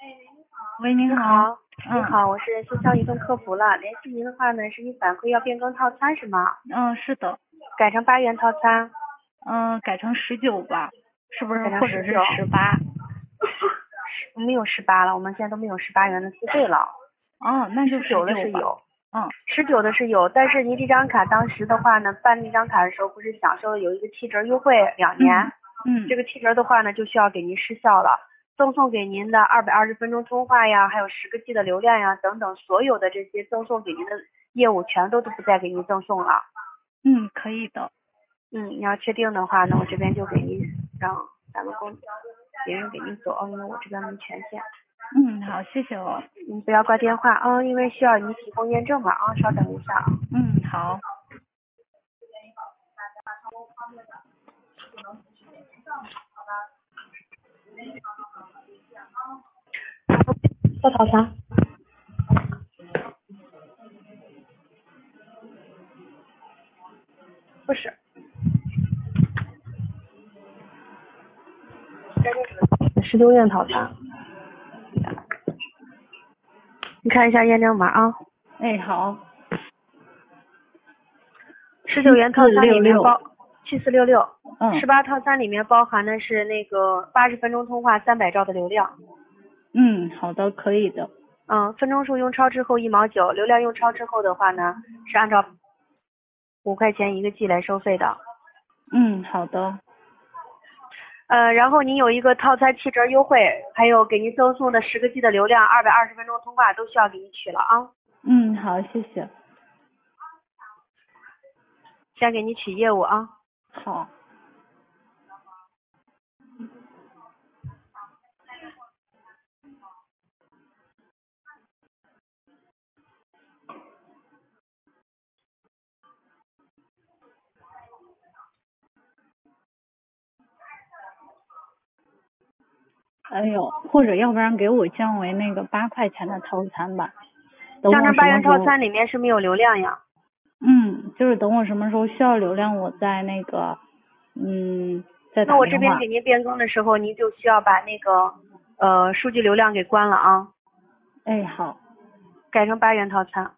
喂，您好。 你好，你好，我是新乡移动客服了。联系您的话呢，是你反馈要变更套餐是吗？ 是的。 改成8元套餐。 改成19吧，是不是？ 改成或者是 19 18？ 没有18了，我们现在都没有18元的资费了。 那就 19的是吧。 有，19的是有，但是您这张卡当时的话呢，办那张卡的时候不是享受有一个7折优惠2年？这个7折的话呢，就需要给您失效了。赠送给您的220分钟通话呀，还有10个G 的流量呀，等等，所有的这些赠送给您的业务全都不再给您赠送了。 可以的。 你要确定的话呢，我这边就给您让咱们别人给您走因为我这边没权限。 好，谢谢哦。 你不要挂电话因为需要你提供验证码稍等一下好。 做套餐。不是。16元套餐。你看一下验证码好。 19元套餐里面包7466。18套餐里面包含的是那个80分钟通话300兆的流量。 好的，可以的。 分钟数用超之后1毛9，流量用超之后的话呢，是按照5块钱1个G 来收费的。 好的。 然后您有一个套餐7折优惠，还有给您赠送的10个G 的流量，220分钟通话都需要给您取了好，谢谢。 先给你取业务好。或者要不然给我降为那个8块钱的套餐吧。 降成8元套餐里面是没有流量呀。 就是等我什么时候需要流量，我再那个再打电话。 那我这边给您变更的时候，您就需要把那个数据流量给关了好。 改成8元套餐。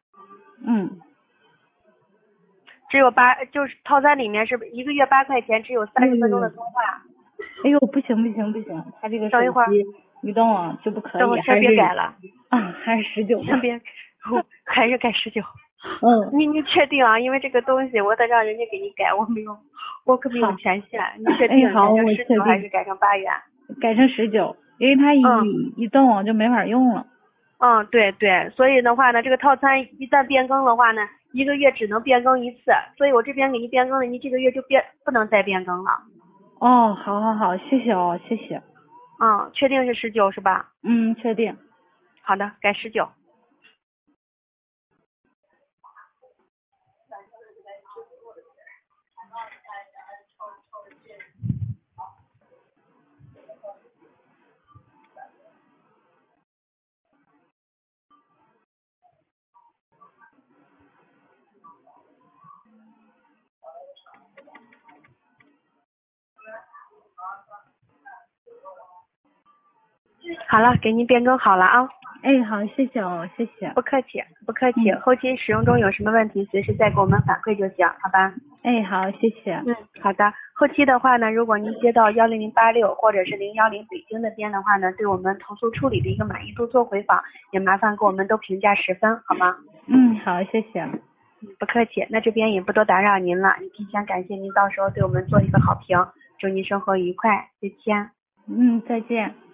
只有就是套餐里面是1个月8块钱，只有30分钟的通话。 不行，他这个等一会儿手机移动网就不可以。 等会儿先别改了还是19吧。 先别还是改19。你确定因为这个东西我得让人家给你改，我可没有权限。你确定好， 改成19还是改成8元？ 改成19，因为它移动网就没法用了。 对，所以的话呢，这个套餐一旦变更的话呢，1个月只能变更1次，所以我这边给你变更了，你这个月就不能再变更了。 好，谢谢谢谢。 确定是19是吧？ 确定。 好的，改19。好了，给您变更好了好，谢谢谢谢。 不客气。后期使用中有什么问题，随时再给我们反馈就行，好吧？ 好，谢谢。 好的。后期的话呢，如果您接到10086或者是010北京那边的话呢，对我们投诉处理的一个满意度做回访，也麻烦给我们都评价10分，好吗？ 好，谢谢。 不客气，那这边也不多打扰您了，也提前感谢您到时候对我们做一个好评，祝您生活愉快，再见。 再见。